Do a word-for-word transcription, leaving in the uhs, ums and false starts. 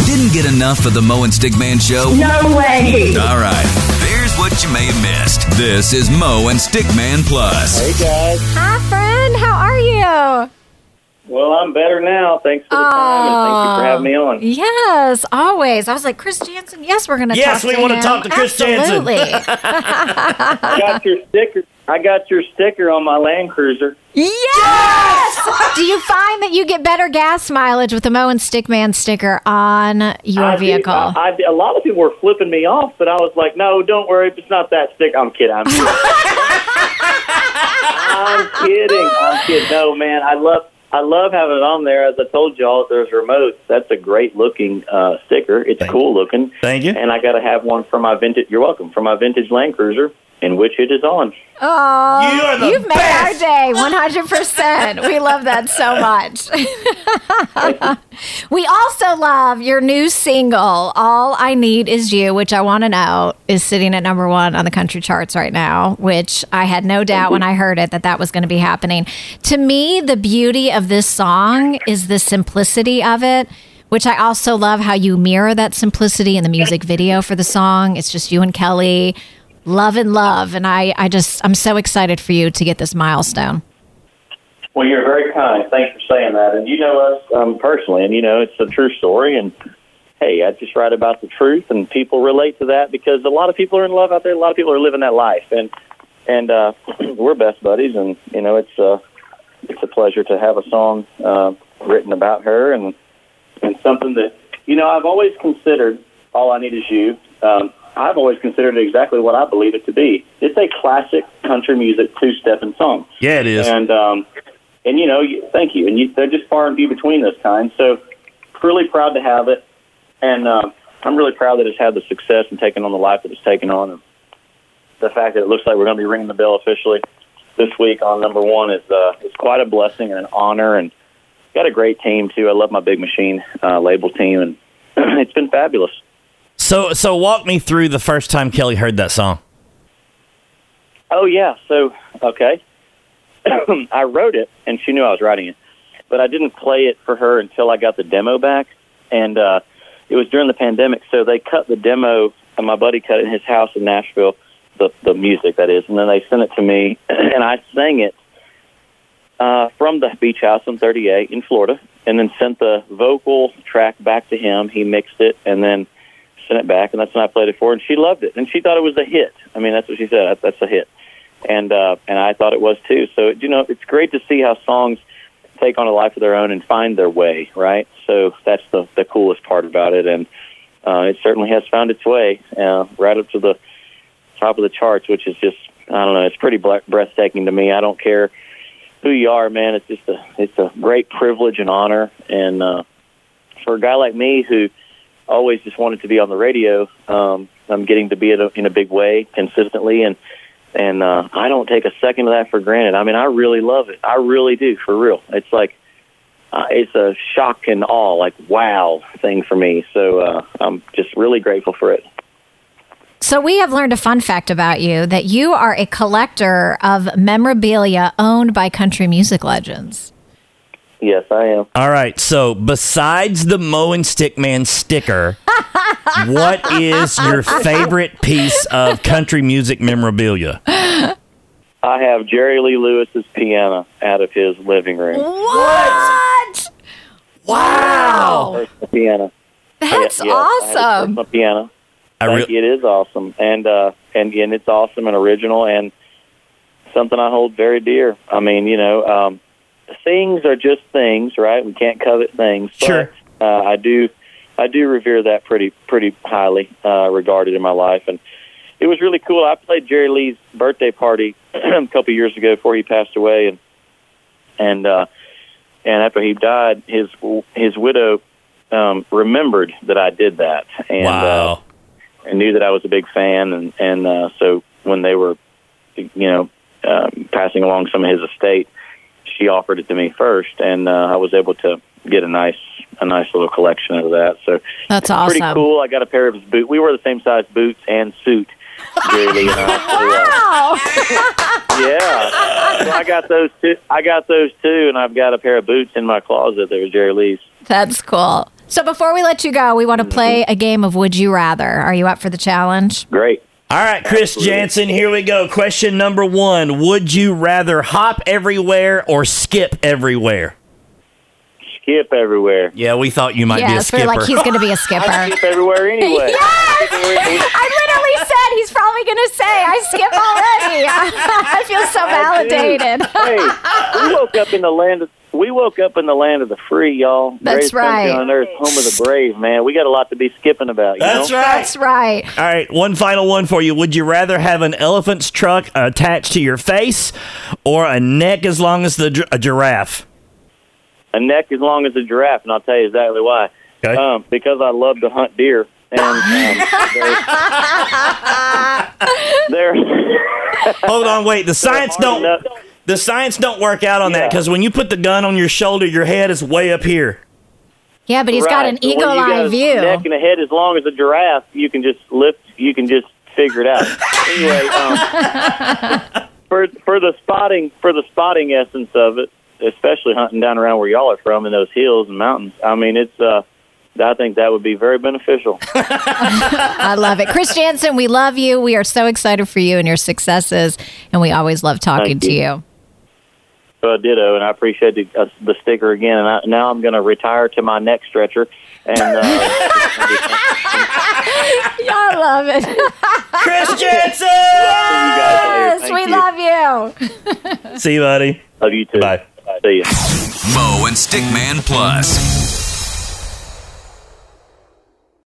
Didn't get enough of the Mo and Stickman Show? No way. All right. Here's what you may have missed. This is Mo and Stickman Plus. Hey, guys. Hi, friend. How are you? Well, I'm better now. Thanks for the oh, time, and thank you for having me on. Yes, always. I was like, Chris Jansen, yes, we're going to yes, talk to Yes, we want to talk to Chris Absolutely. Jansen. I got your sticker. I got your sticker on my Land Cruiser. Yes! yes! Do you find that you get better gas mileage with the Mo and Stickman sticker on your I vehicle? Did, I, I, a lot of people were flipping me off, but I was like, no, don't worry. It's not that sticker. I'm kidding. I'm kidding. I'm kidding. I'm kidding. No, man, I love I love having it on there. As I told y'all, there's remotes. That's a great-looking uh, sticker. It's Thank cool-looking. You. Thank you. And I got to have one for my vintage. You're welcome. For my vintage Land Cruiser, in which it is on. Oh, you are the you've best. made our day, one hundred percent. We love that so much. We also love your new single, All I Need Is You, which I want to know is sitting at number one on the country charts right now, which I had no doubt when I heard it that that was going to be happening. To me, the beauty of this song is the simplicity of it, which I also love how you mirror that simplicity in the music video for the song. It's just you and Kelly. Love and love, and I, I just, I'm so excited for you to get this milestone. Well, you're very kind. Thanks for saying that. And you know us um, personally, and you know it's a true story. And hey, I just write about the truth, and people relate to that because a lot of people are in love out there. A lot of people are living that life, and and uh, we're best buddies. And you know, it's uh, it's a pleasure to have a song uh, written about her, and and something that you know I've always considered. All I Need Is You. Um, I've always considered it exactly what I believe it to be. It's a classic country music two-stepping song. Yeah, it is. And, um, and you know, you, thank you. And you, they're just far and few between this kind. So really proud to have it. And uh, I'm really proud that it's had the success and taken on the life that it's taken on. And the fact that it looks like we're going to be ringing the bell officially this week on number one is uh, it's quite a blessing and an honor. And got a great team, too. I love my Big Machine uh, label team, and it's been fabulous. So, so walk me through the first time Kelly heard that song. Oh, yeah. So, okay. I wrote it, and she knew I was writing it, but I didn't play it for her until I got the demo back, and uh, it was during the pandemic, so they cut the demo, and my buddy cut it in his house in Nashville, the, the music, that is, and then they sent it to me, and I sang it uh, from the beach house on thirty-eight in Florida, and then sent the vocal track back to him. He mixed it, and then sent it back, and that's when I played it for her, and she loved it, and she thought it was a hit. I mean, that's what she said. That's a hit. And uh, and I thought it was too. So, you know, it's great to see how songs take on a life of their own and find their way, right? So that's the, the coolest part about it. And uh, it certainly has found its way uh, right up to the top of the charts, which is just, I don't know, it's pretty breathtaking to me. I don't care who you are, man. It's just a, it's a great privilege and honor. And uh, for a guy like me who always just wanted to be on the radio, um, I'm getting to be in a, in a big way consistently, and And uh, I don't take a second of that for granted. I mean, I really love it. I really do, for real. It's like, uh, it's a shock and awe, like, wow thing for me. So uh, I'm just really grateful for it. So we have learned a fun fact about you, that you are a collector of memorabilia owned by country music legends. Yes, I am. All right. So besides the Mo and Stickman sticker, what is your favorite piece of country music memorabilia? I have Jerry Lee Lewis's piano out of his living room. What? Wow. Personal piano. That's Yeah, yeah, I have his awesome. personal piano. I Thank re- you. It is awesome. And, uh, and, and it's awesome and original and something I hold very dear. I mean, you know, um, things are just things, right? We can't covet things. But, Sure. Uh, I do, I do revere that pretty, pretty highly uh, regarded in my life, and it was really cool. I played Jerry Lee's birthday party a couple years ago before he passed away, and and uh, and after he died, his his widow um, remembered that I did that, and wow. uh, and knew that I was a big fan, and and uh, so when they were, you know, um, passing along some of his estate, she offered it to me first, and uh, I was able to get a nice a nice little collection of that. So That's it's awesome. pretty cool. I got a pair of his boots. We wore the same size boots and suit, Jerry Lee and I. So, uh, yeah, so I got those two. I got those too, and I've got a pair of boots in my closet that were Jerry Lee's. That's cool. So before we let you go, we want to play a game of Would You Rather. Are you up for the challenge? Great. All right, Chris Absolutely. Jansen, here we go. Question number one. Would you rather hop everywhere or skip everywhere? Skip everywhere. Yeah, we thought you might be a Yes, skipper. we're like, he's going to be a skipper. I skip everywhere anyway. Yes! I literally said he's probably going to say, I skip already. I feel so I do. validated. Hey, we woke up in the land of we woke up in the land of the free, y'all. That's Greatest country right. on earth, home of the brave, man. We got a lot to be skipping about. You That's know? right. That's right. All right, one final one for you. Would you rather have an elephant's trunk attached to your face or a neck as long as the gi- a giraffe? A neck as long as a giraffe, and I'll tell you exactly why. Okay. Um, because I love to hunt deer, and um, they're, they're Hold on, wait. The science hard don't enough- the science don't work out on that Yeah. because when you put the gun on your shoulder, your head is way up here. Yeah, but he's got right. an So when eagle you got eye a view. Neck and a head as long as a giraffe, you can just lift. You can just figure it out. Anyway, um, for for the spotting for the spotting essence of it, especially hunting down around where y'all are from in those hills and mountains. I mean, it's. Uh, I think that would be very beneficial. I love it. Chris Jansen, we love you. We are so excited for you and your successes, and we always love talking Thank to you. you. So ditto, and I appreciate the, uh, the sticker again. And I, now I'm going to retire to my neck stretcher. And uh, I love it. Chris Jansen! you guys later. Yes, Thank we you. love you. See you, buddy. Love you too. Bye. See you. Mo and Stickman Plus.